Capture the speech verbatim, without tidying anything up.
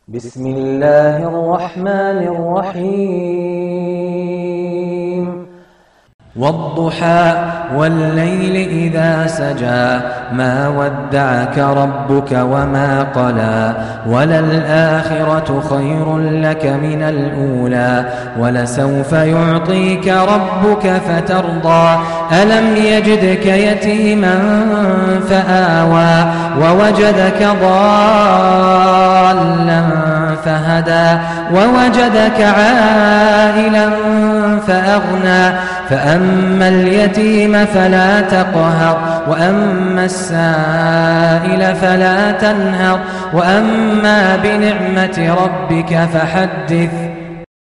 بسم الله الرحمن الرحيم والضحى والليل إذا سجى ما ودعك ربك وما قلى وللآخرة خير لك من الأولى ولسوف يعطيك ربك فترضى ألم يجدك يتيما فآوى ووجدك ضالا فهدى ووجدك عائلا فأغنى فأما اليتيم فلا تقهر وأما السائل فلا تنهر وأما بنعمة ربك فحدث